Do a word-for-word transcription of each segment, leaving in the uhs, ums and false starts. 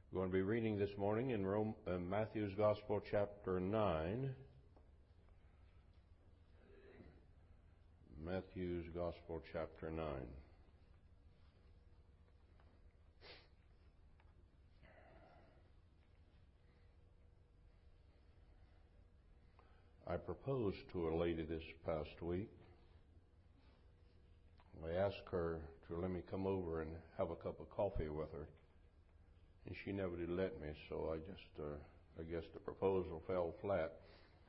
We're going to be reading this morning in Rome, uh, Matthew's Gospel, chapter nine. Matthew's Gospel, chapter nine. I proposed to a lady this past week. I asked her to let me come over and have a cup of coffee with her. And she never did let me, so I just, uh, I guess the proposal fell flat.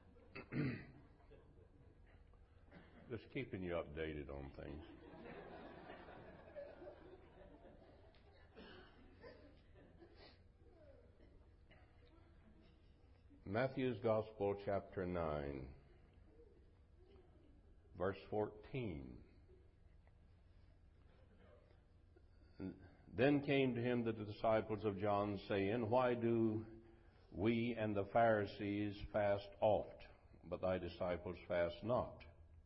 Just keeping you updated on things. Matthew's Gospel, chapter nine, verse fourteen. Then came to him the disciples of John, saying, Why do we and the Pharisees fast oft, but thy disciples fast not?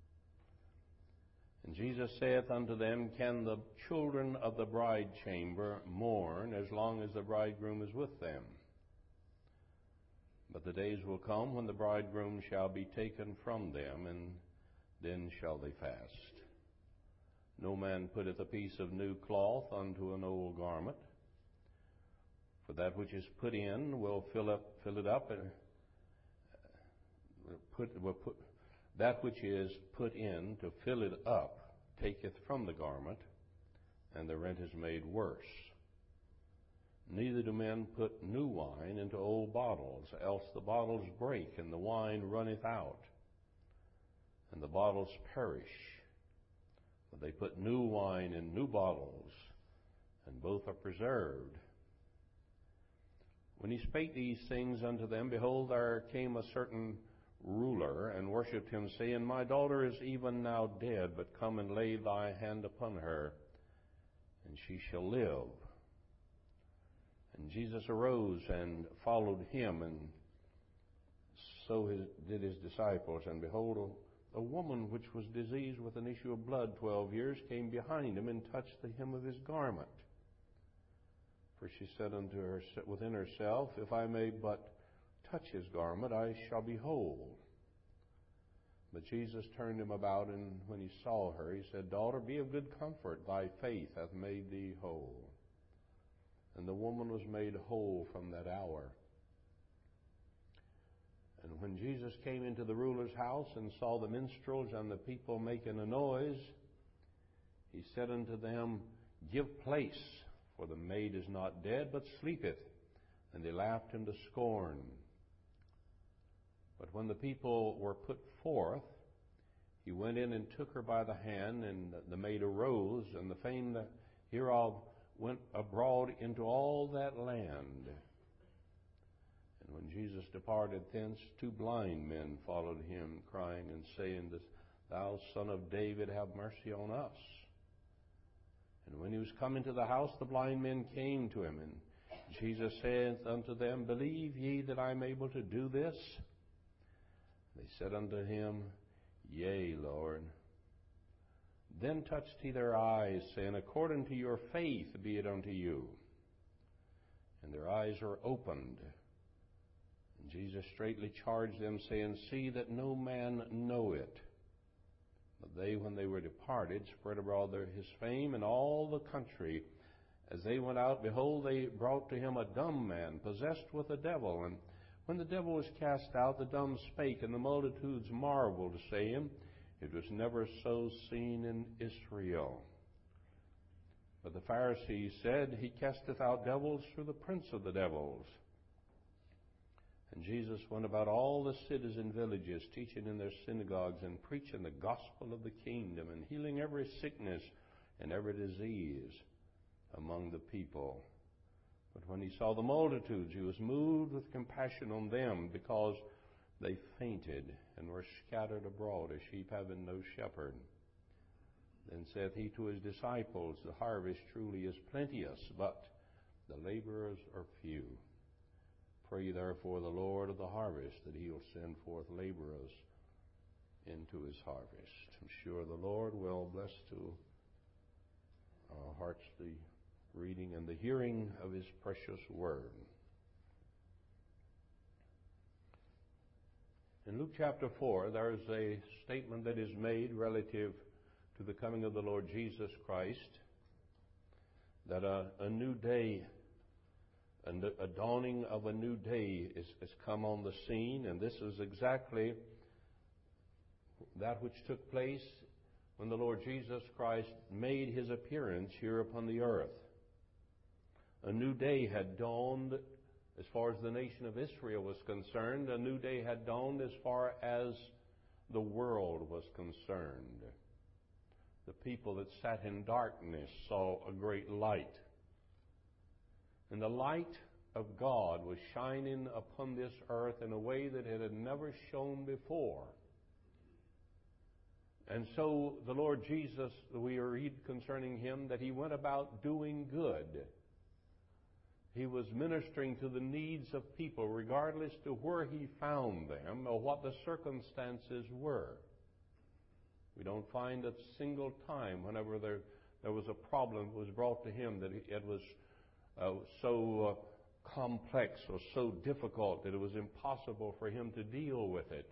And Jesus saith unto them, Can the children of the bride chamber mourn as long as the bridegroom is with them? But the days will come when the bridegroom shall be taken from them, and then shall they fast. No man putteth a piece of new cloth unto an old garment, for that which is put in will fill up, fill it up, and put, will put that which is put in to fill it up taketh from the garment, and the rent is made worse. Neither do men put new wine into old bottles, else the bottles break, and the wine runneth out, and the bottles perish. But they put new wine in new bottles, and both are preserved. When he spake these things unto them, behold, there came a certain ruler, and worshipped him, saying, My daughter is even now dead, but come and lay thy hand upon her, and she shall live. And Jesus arose and followed him, and so his, did his disciples. And behold, a woman which was diseased with an issue of blood twelve years came behind him and touched the hem of his garment. For she said unto her within herself, If I may but touch his garment, I shall be whole. But Jesus turned him about, and when he saw her, he said, Daughter, be of good comfort, thy faith hath made thee whole. And the woman was made whole from that hour. And when Jesus came into the ruler's house and saw the minstrels and the people making a noise, he said unto them, Give place, for the maid is not dead, but sleepeth. And they laughed him to scorn. But when the people were put forth, he went in and took her by the hand, and the maid arose, and the fame hereof went abroad into all that land. And when Jesus departed thence, two blind men followed him, crying and saying, Thou Son of David, have mercy on us. And when he was come into the house, the blind men came to him, and Jesus saith unto them, Believe ye that I am able to do this? They said unto him, Yea, Lord. Then touched he their eyes, saying, According to your faith be it unto you. And their eyes were opened. And Jesus straitly charged them, saying, See that no man know it. But they, when they were departed, spread abroad their, his fame in all the country. As they went out, behold, they brought to him a dumb man, possessed with a devil. And when the devil was cast out, the dumb spake, and the multitudes marveled, saying, It was never so seen in Israel. But the Pharisees said, He casteth out devils through the prince of the devils. And Jesus went about all the cities and villages, teaching in their synagogues and preaching the gospel of the kingdom, and healing every sickness and every disease among the people. But when he saw the multitudes, he was moved with compassion on them, because they fainted and were scattered abroad as sheep having no shepherd. Then saith he to his disciples, The harvest truly is plenteous, but the laborers are few. Pray therefore the Lord of the harvest that he will send forth laborers into his harvest. I'm sure the Lord will bless to our hearts the reading and the hearing of His precious Word. In Luke chapter four, there is a statement that is made relative to the coming of the Lord Jesus Christ, that a, a new day, and a dawning of a new day is, is come on the scene, and this is exactly that which took place when the Lord Jesus Christ made His appearance here upon the earth. A new day had dawned as far as the nation of Israel was concerned. A new day had dawned as far as the world was concerned. The people that sat in darkness saw a great light. And the light of God was shining upon this earth in a way that it had never shone before. And so the Lord Jesus, we read concerning Him that He went about doing good. He was ministering to the needs of people, regardless to where He found them or what the circumstances were. We don't find a single time whenever there, there was a problem that was brought to Him that it was uh, so uh, complex or so difficult that it was impossible for Him to deal with it.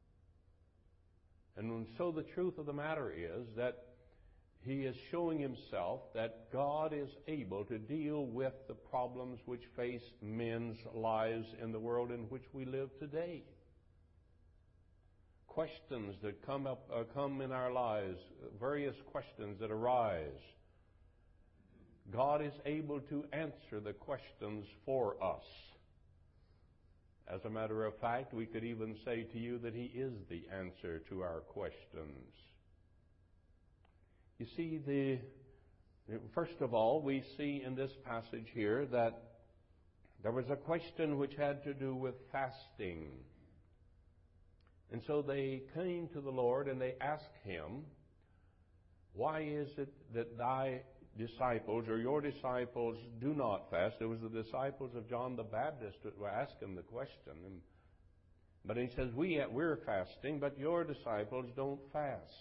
And so the truth of the matter is that He is showing Himself that God is able to deal with the problems which face men's lives in the world in which we live today. Questions that come up, uh, come in our lives, various questions that arise. God is able to answer the questions for us. As a matter of fact, we could even say to you that He is the answer to our questions. You see, the first of all, we see in this passage here that there was a question which had to do with fasting. And so they came to the Lord and they asked Him, why is it that thy disciples or your disciples do not fast? It was the disciples of John the Baptist that were asking the question. But He says, we, we're fasting, but your disciples don't fast.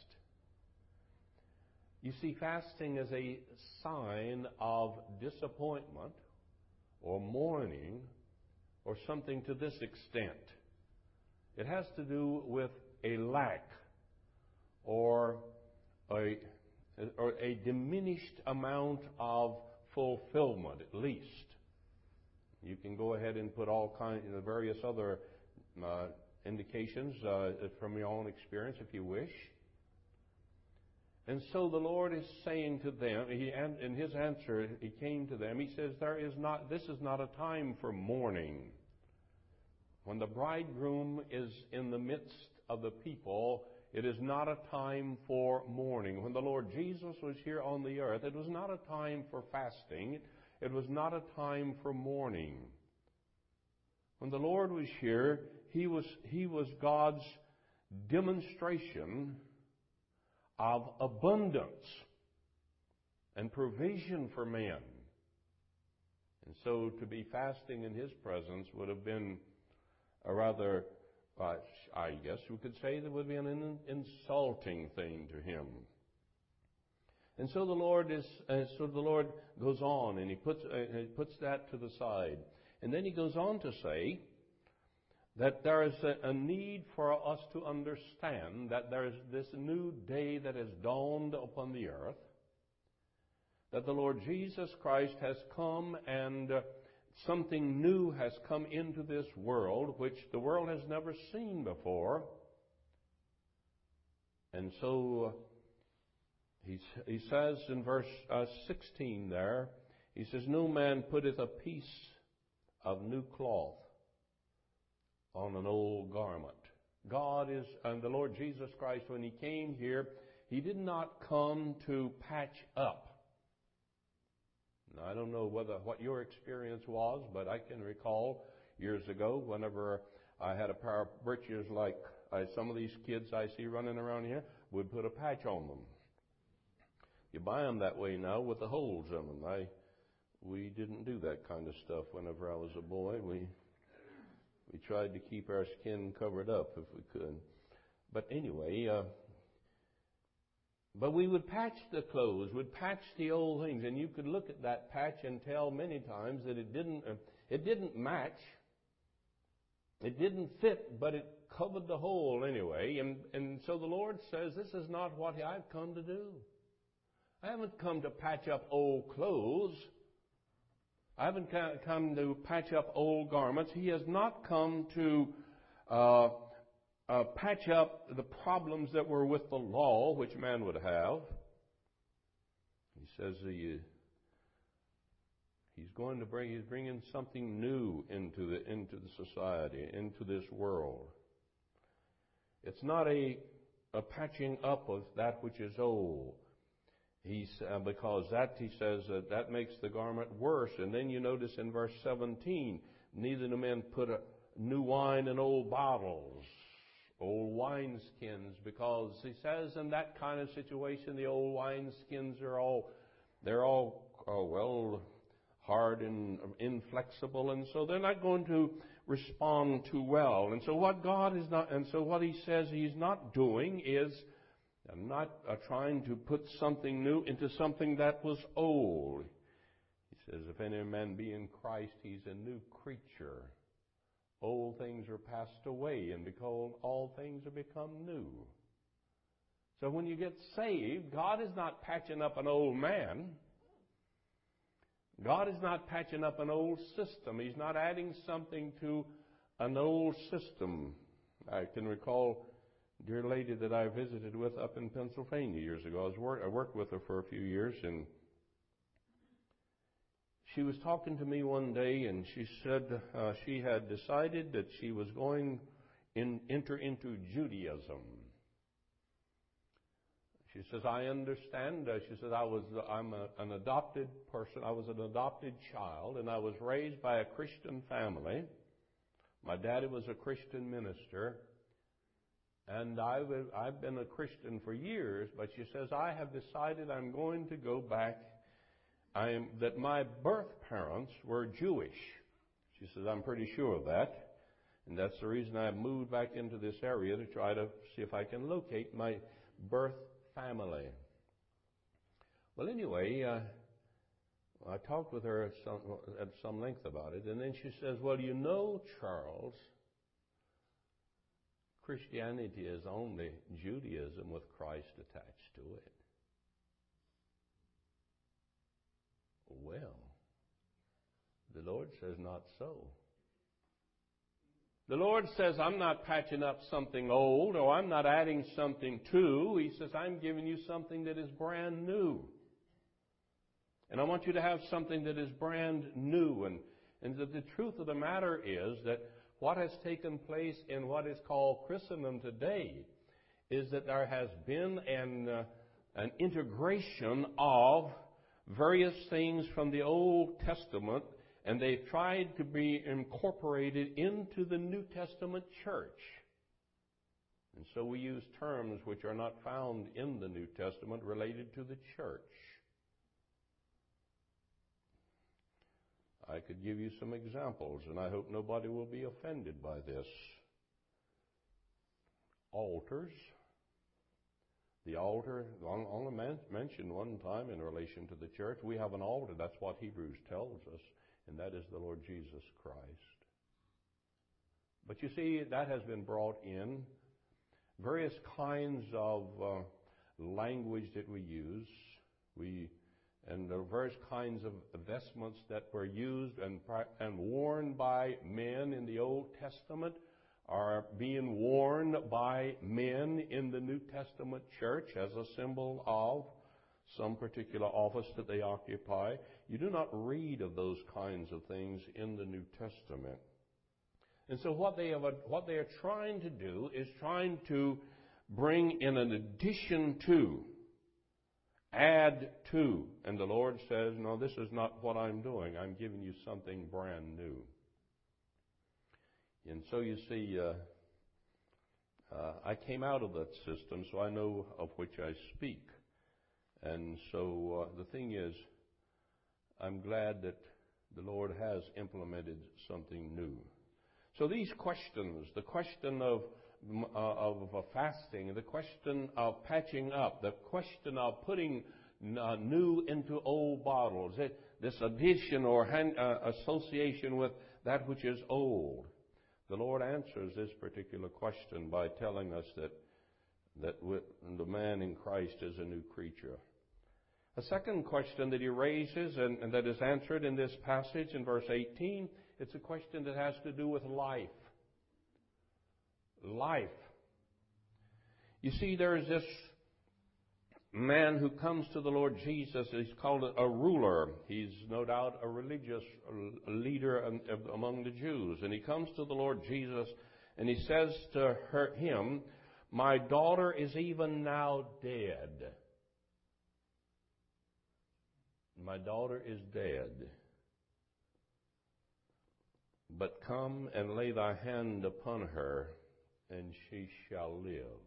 You see, fasting is a sign of disappointment or mourning or something to this extent. It has to do with a lack or a, or a diminished amount of fulfillment, at least. You can go ahead and put all kinds of various other uh, indications uh, from your own experience if you wish. And so the Lord is saying to them, he, in His answer, He came to them, He says, "There is not, this is not a time for mourning. When the bridegroom is in the midst of the people, it is not a time for mourning. When the Lord Jesus was here on the earth, it was not a time for fasting. It was not a time for mourning. When the Lord was here, He was, He was God's demonstration of abundance and provision for men. And so to be fasting in His presence would have been a rather, uh, I guess we could say that would be an insulting thing to Him. And so the Lord is, uh, so the Lord goes on and He puts, uh, he puts that to the side. And then He goes on to say that there is a, a need for us to understand that there is this new day that has dawned upon the earth, that the Lord Jesus Christ has come and uh, something new has come into this world which the world has never seen before. And so uh, he, he says in verse uh, sixteen there, He says, no man putteth a piece of new cloth on an old garment. God is, and the Lord Jesus Christ, when He came here, He did not come to patch up. Now, I don't know whether what your experience was, but I can recall years ago whenever I had a pair of breeches like uh, some of these kids I see running around here would put a patch on them. You buy them that way now with the holes in them. I, we didn't do that kind of stuff whenever I was a boy. We We tried to keep our skin covered up if we could. But anyway, uh, But we would patch the clothes, would patch the old things, and you could look at that patch and tell many times that it didn't, uh, it didn't match. It didn't fit, but it covered the hole anyway. And, and so the Lord says, this is not what I've come to do. I haven't come to patch up old clothes. I haven't come to patch up old garments. He has not come to uh, uh, patch up the problems that were with the law, which man would have. He says he, he's going to bring, he's bringing something new into the into the society, into this world. It's not a, a patching up of that which is old. He's, uh, because that, he says, that that makes the garment worse. And then you notice in verse seventeen, neither do men put a new wine in old bottles, old wineskins, because he says in that kind of situation, the old wineskins are all, they're all, oh, well, hard and inflexible, and so they're not going to respond too well. And so what God is not, and so what he says he's not doing is I'm not uh, trying to put something new into something that was old. He says, if any man be in Christ, he's a new creature. Old things are passed away, and behold, all things are become new. So when you get saved, God is not patching up an old man. God is not patching up an old system. He's not adding something to an old system. I can recall dear lady that I visited with up in Pennsylvania years ago. I was work, I worked with her for a few years, and she was talking to me one day, and she said uh, she had decided that she was going in enter into Judaism. She says, I understand. Uh, she says, I was I'm a, an adopted person. I was an adopted child, and I was raised by a Christian family. My daddy was a Christian minister. And I've, I've been a Christian for years, but she says, I have decided I'm going to go back, I am, that my birth parents were Jewish. She says, I'm pretty sure of that. And that's the reason I've moved back into this area to try to see if I can locate my birth family. Well, anyway, uh, I talked with her at some, at some length about it, and then she says, well, you know, Charles, Christianity is only Judaism with Christ attached to it. Well, the Lord says not so. The Lord says, I'm not patching up something old, or I'm not adding something to. He says, I'm giving you something that is brand new. And I want you to have something that is brand new. And, and the, the truth of the matter is that what has taken place in what is called Christendom today is that there has been an, uh, an integration of various things from the Old Testament, and they've tried to be incorporated into the New Testament church. And so we use terms which are not found in the New Testament related to the church. I could give you some examples, and I hope nobody will be offended by this. Altars. The altar, only mentioned one time in relation to the church. We have an altar. That's what Hebrews tells us, and that is the Lord Jesus Christ. But you see, that has been brought in. Various kinds of uh, language that we use. We And the various kinds of vestments that were used and, and worn by men in the Old Testament are being worn by men in the New Testament church as a symbol of some particular office that they occupy. You do not read of those kinds of things in the New Testament. And so what they have, what they are trying to do is trying to bring in an addition to, add to. And the Lord says, no, this is not what I'm doing. I'm giving you something brand new. And so you see, uh, uh, I came out of that system, so I know of which I speak. And so uh, the thing is, I'm glad that the Lord has implemented something new. So these questions, the question of, uh, of uh, fasting, the question of patching up, the question of putting uh, new into old bottles, it, this addition or hand, uh, association with that which is old. The Lord answers this particular question by telling us that that with the man in Christ is a new creature. A second question that he raises and, and that is answered in this passage in verse eighteen, it's a question that has to do with life. Life. You see, there is this man who comes to the Lord Jesus. He's called a ruler. He's no doubt a religious leader among the Jews. And he comes to the Lord Jesus and he says to her, him, "My daughter is even now dead. My daughter is dead. But come and lay thy hand upon her, and she shall live."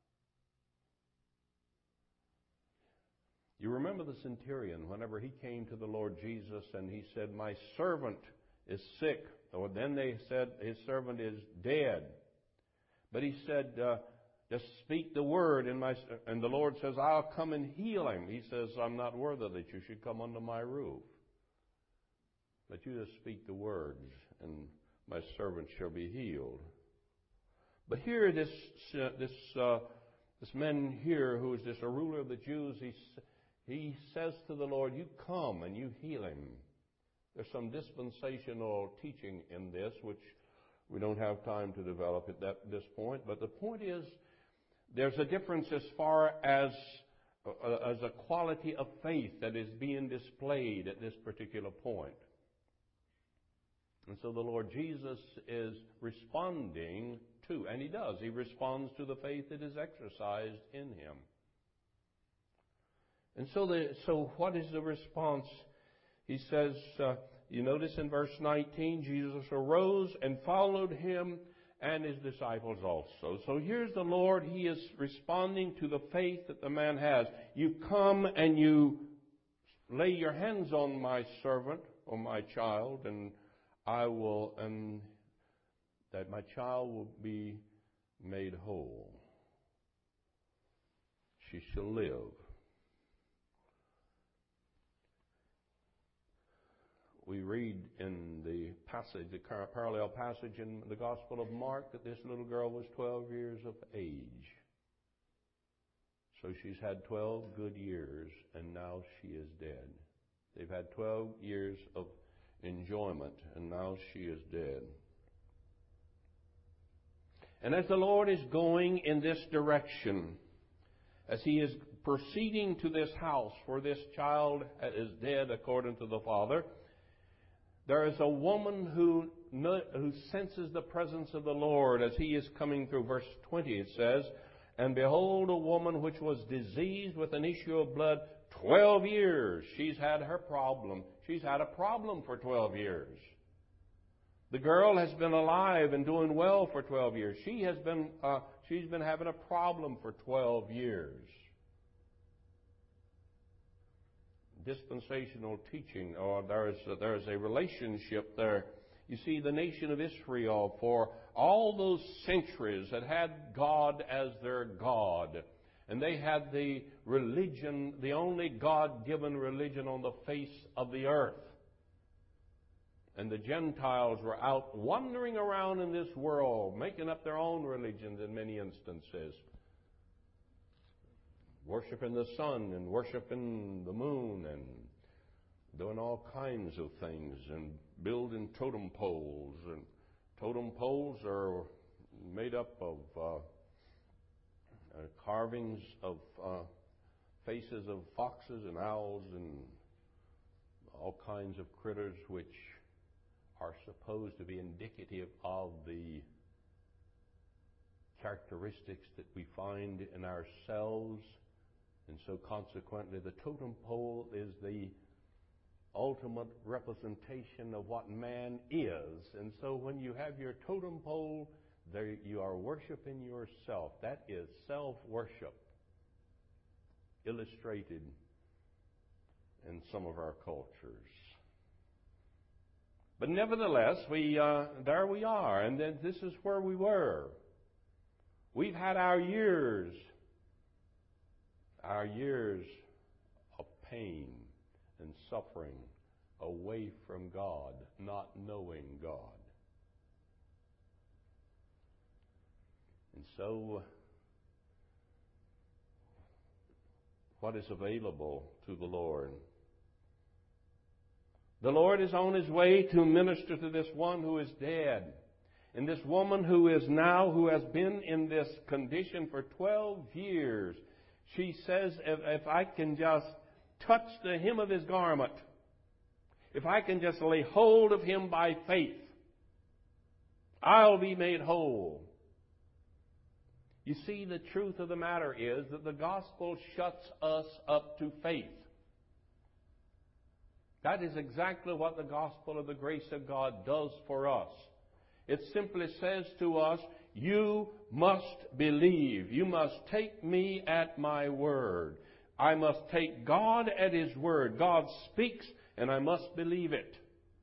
You remember the centurion, whenever he came to the Lord Jesus and he said, "My servant is sick," or then they said, "His servant is dead." But he said, uh, "Just speak the word," and, my, and the Lord says, "I'll come and heal him." He says, "I'm not worthy that you should come under my roof. But you just speak the words, and my servant shall be healed." But here, this uh, this uh, this man here, who is this a ruler of the Jews, he he says to the Lord, "You come and you heal him." There's some dispensational teaching in this, which we don't have time to develop at that, this point. But the point is, there's a difference as far as uh, as a quality of faith that is being displayed at this particular point. And so the Lord Jesus is responding to, and he does, he responds to the faith that is exercised in him. And so, the, so what is the response? He says, uh, you notice in verse nineteen, Jesus arose and followed him and his disciples also. So here's the Lord. He is responding to the faith that the man has. You come and you lay your hands on my servant or my child, and I will, and that my child will be made whole. She shall live. We read in the passage, the parallel passage in the Gospel of Mark, that this little girl was twelve years of age. So she's had twelve good years, and now she is dead. They've had twelve years of enjoyment, and now she is dead. And as the Lord is going in this direction, as he is proceeding to this house where this child is dead according to the Father, there is a woman who, who senses the presence of the Lord as he is coming through. Verse twenty, it says, "And behold, a woman which was diseased with an issue of blood twelve years." She's had her problem. She's had a problem for twelve years. The girl has been alive and doing well for twelve years. She has been, uh, she's been having a problem for twelve years. Dispensational teaching, or there is a, there is a relationship there. You see, the nation of Israel, for all those centuries, had had God as their God. And they had the religion, the only God-given religion on the face of the earth. And the Gentiles were out wandering around in this world, making up their own religions in many instances. Worshipping the sun and worshipping the moon and doing all kinds of things and building totem poles. And totem poles are made up of uh, uh, carvings of uh, faces of foxes and owls and all kinds of critters which are supposed to be indicative of the characteristics that we find in ourselves. And so consequently, the totem pole is the ultimate representation of what man is. And so when you have your totem pole, there you are worshiping yourself. That is self-worship, illustrated in some of our cultures. But nevertheless, we uh, there we are, and then this is where we were. We've had our years, our years of pain and suffering away from God, not knowing God. And so, what is available to the Lord? The Lord is on His way to minister to this one who is dead. And this woman who is now, who has been in this condition for twelve years, she says, if, if I can just touch the hem of His garment, if I can just lay hold of Him by faith, I'll be made whole. You see, the truth of the matter is that the gospel shuts us up to faith. That is exactly what the gospel of the grace of God does for us. It simply says to us, you must believe. You must take me at my word. I must take God at His word. God speaks, and I must believe it.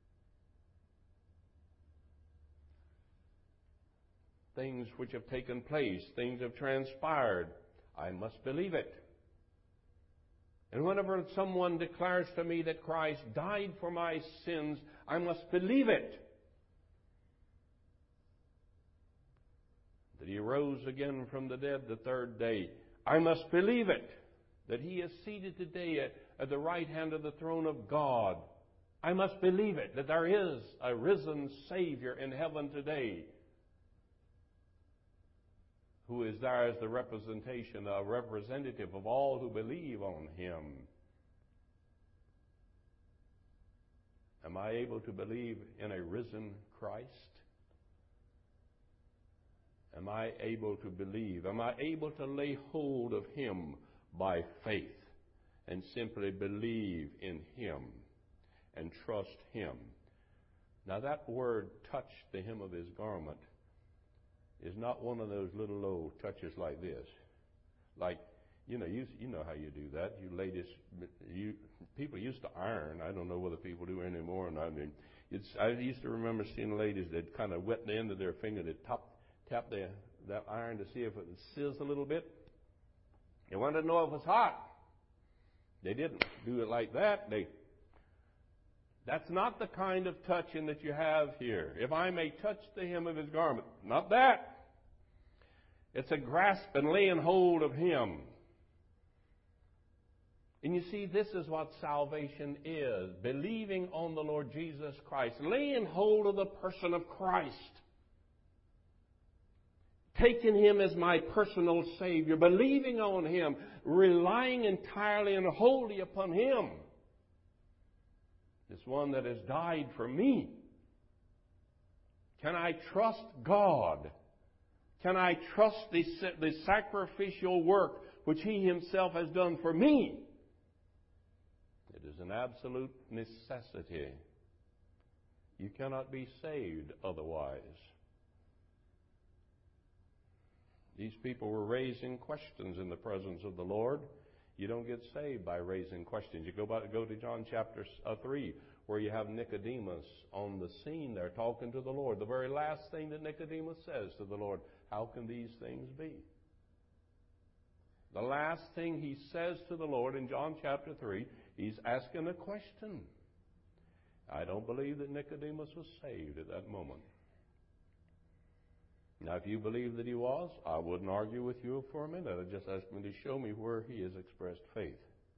Things which have taken place, things have transpired, I must believe it. And whenever someone declares to me that Christ died for my sins, I must believe it. That He rose again from the dead the third day, I must believe it. That He is seated today at, at the right hand of the throne of God, I must believe it. That there is a risen Savior in heaven today, who is there as the representation, a representative of all who believe on Him. Am I able to believe in a risen Christ? Am I able to believe? Am I able to lay hold of Him by faith and simply believe in Him and trust Him? Now that word, touch the hem of His garment, is not one of those little old touches like this. Like, you know, you, you know how you do that. You ladies, you, people used to iron. I don't know whether people do anymore or not. I mean, it's, I used to remember seeing ladies that kind of wet the end of their finger to top, tap the, that iron to see if it sizzles a little bit. They wanted to know if it was hot. They didn't do it like that. They, that's not the kind of touching that you have here. If I may touch the hem of His garment, not that. It's a grasp and laying hold of Him. And you see, this is what salvation is. Believing on the Lord Jesus Christ. Laying hold of the person of Christ. Taking Him as my personal Savior. Believing on Him. Relying entirely and wholly upon Him. This one that has died for me. Can I trust God? Can I trust the, the sacrificial work which He Himself has done for me? It is an absolute necessity. You cannot be saved otherwise. These people were raising questions in the presence of the Lord. You don't get saved by raising questions. You go back, go to John chapter three, where you have Nicodemus on the scene there talking to the Lord. The very last thing that Nicodemus says to the Lord, how can these things be? The last thing he says to the Lord in John chapter three, he's asking a question. I don't believe that Nicodemus was saved at that moment. Now, if you believe that he was, I wouldn't argue with you for a minute. I'd just ask me to show me where he has expressed faith.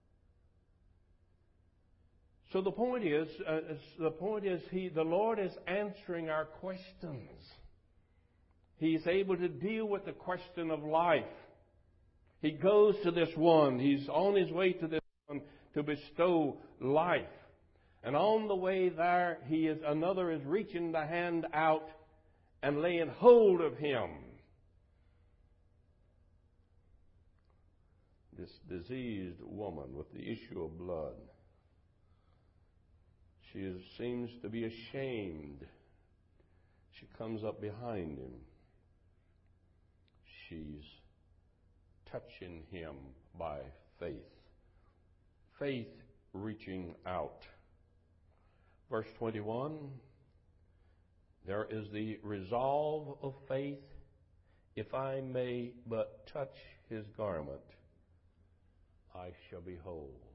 So the point is, uh, the point is, he, the Lord is answering our questions. He's able to deal with the question of life. He goes to this one. He's on his way to this one to bestow life. And on the way there, he is another is reaching the hand out and laying hold of him. This diseased woman with the issue of blood. She is, seems to be ashamed. She comes up behind him. She's touching him by faith. Faith reaching out. Verse twenty-one. There is the resolve of faith If I may but touch his garment, I shall be whole.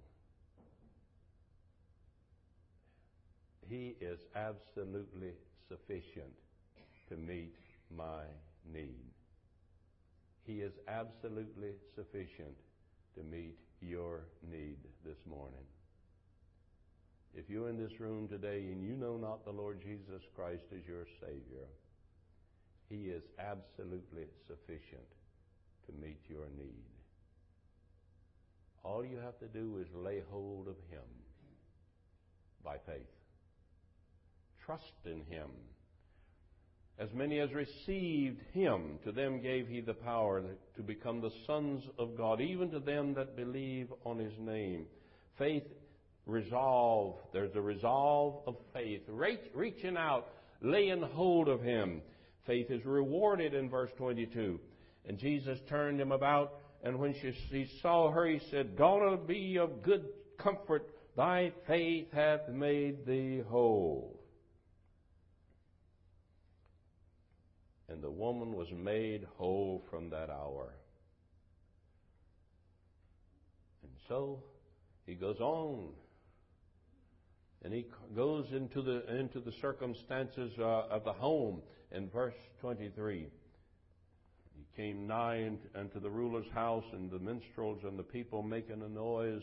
He is absolutely sufficient to meet my need. He is absolutely sufficient to meet your need this morning. If you're in this room today and you know not the Lord Jesus Christ as your Savior, He is absolutely sufficient to meet your need. All you have to do is lay hold of Him by faith. Trust in Him. As many as received Him, to them gave He the power to become the sons of God, even to them that believe on His name. Faith, resolve. There's a resolve of faith. Reach, reaching out, laying hold of Him. Faith is rewarded in verse twenty-two. And Jesus turned him about, and when she, he saw her, He said, Daughter, be of good comfort. Thy faith hath made thee whole. And the woman was made whole from that hour. And so he goes on. And he goes into the into the circumstances uh, of the home in verse twenty-three. He came nigh unto the ruler's house, and the minstrels and the people making a noise.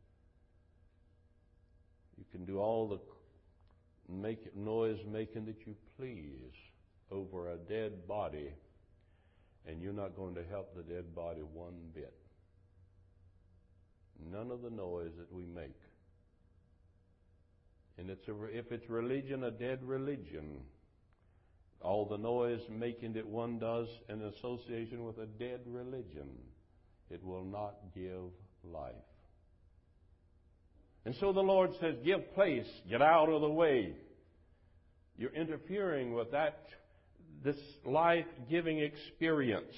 You can do all the make noise making that you please over a dead body, and you're not going to help the dead body one bit. None of the noise that we make. And it's a, if it's religion, a dead religion, all the noise making that one does in association with a dead religion, it will not give life. And so the Lord says, give place, get out of the way. You're interfering with that, this life-giving experience.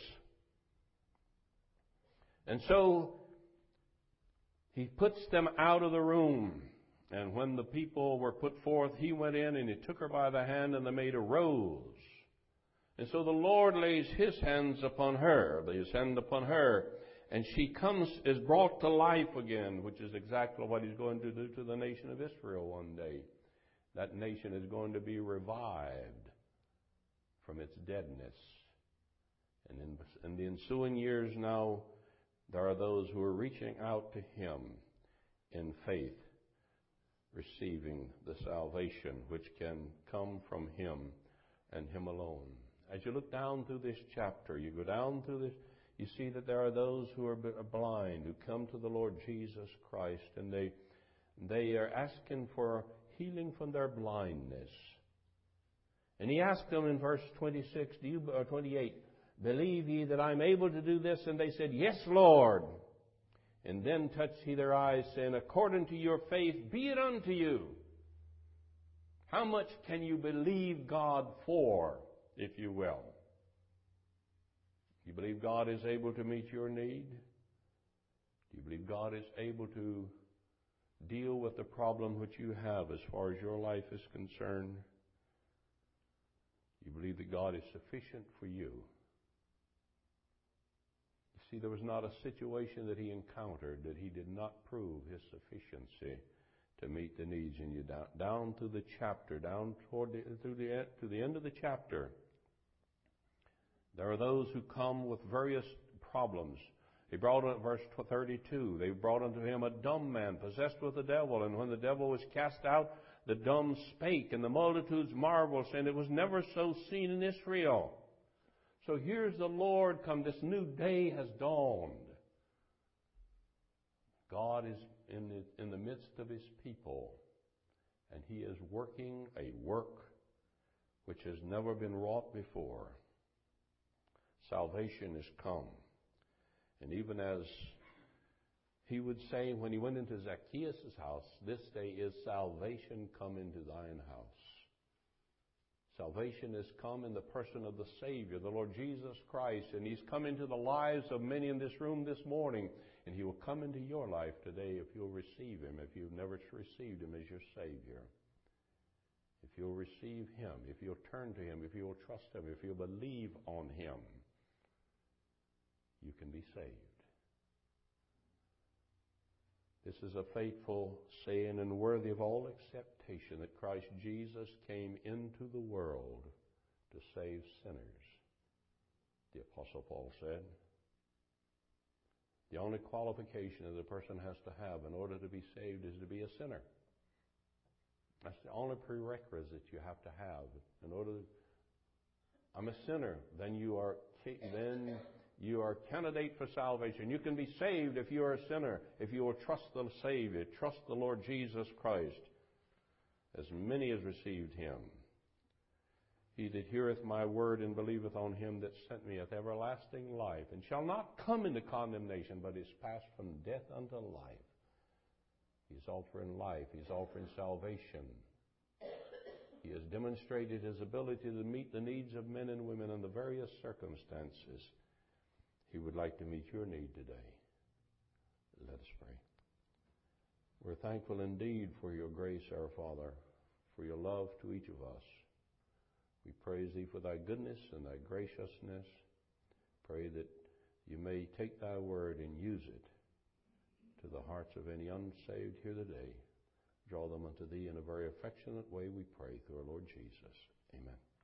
And so He puts them out of the room. And when the people were put forth, He went in and He took her by the hand, and the maid arose. And so the Lord lays His hands upon her, His hand upon her, and she comes, is brought to life again, which is exactly what He's going to do to the nation of Israel one day. That nation is going to be revived from its deadness. And in, in the ensuing years now, there are those who are reaching out to Him in faith, receiving the salvation which can come from Him and Him alone. As you look down through this chapter, you go down through this, you see that there are those who are blind, who come to the Lord Jesus Christ, and they they are asking for healing from their blindness. And He asked them in verse twenty-six, do you, or twenty-eight, believe ye that I'm able to do this? And they said, yes, Lord. And then touched He their eyes, saying, according to your faith, be it unto you. How much can you believe God for, if you will? Do you believe God is able to meet your need? Do you believe God is able to deal with the problem which you have as far as your life is concerned? Do you believe that God is sufficient for you? See, there was not a situation that He encountered that He did not prove His sufficiency to meet the needs in you. Down, down through the chapter, down toward the, through the, to the end of the chapter, there are those who come with various problems. They brought in verse thirty-two, they brought unto Him a dumb man possessed with the devil, and when the devil was cast out, the dumb spake, and the multitudes marveled, saying, it was never so seen in Israel. So here's the Lord come. This new day has dawned. God is in the, in the midst of His people, and He is working a work which has never been wrought before. Salvation is come. And even as He would say when He went into Zacchaeus' house, this day is salvation come into thine house. Salvation has come in the person of the Savior, the Lord Jesus Christ, and He's come into the lives of many in this room this morning, and He will come into your life today if you'll receive Him, if you've never received Him as your Savior. If you'll receive Him, if you'll turn to Him, if you'll trust Him, if you'll believe on Him, you can be saved. This is a faithful saying and worthy of all acceptation that Christ Jesus came into the world to save sinners. The Apostle Paul said, the only qualification that a person has to have in order to be saved is to be a sinner. That's the only prerequisite you have to have in order to, I'm a sinner. Then you are then you are a candidate for salvation. You can be saved if you are a sinner, if you will trust the Savior, trust the Lord Jesus Christ, as many as received Him. He that heareth my word and believeth on Him that sent me hath everlasting life, and shall not come into condemnation, but is passed from death unto life. He's offering life. He's offering salvation. He has demonstrated His ability to meet the needs of men and women in the various circumstances. He would like to meet your need today. Let us pray. We're thankful indeed for your grace, our Father, for your love to each of us. We praise Thee for Thy goodness and Thy graciousness. Pray that You may take Thy word and use it to the hearts of any unsaved here today. Draw them unto Thee in a very affectionate way, we pray, through our Lord Jesus. Amen.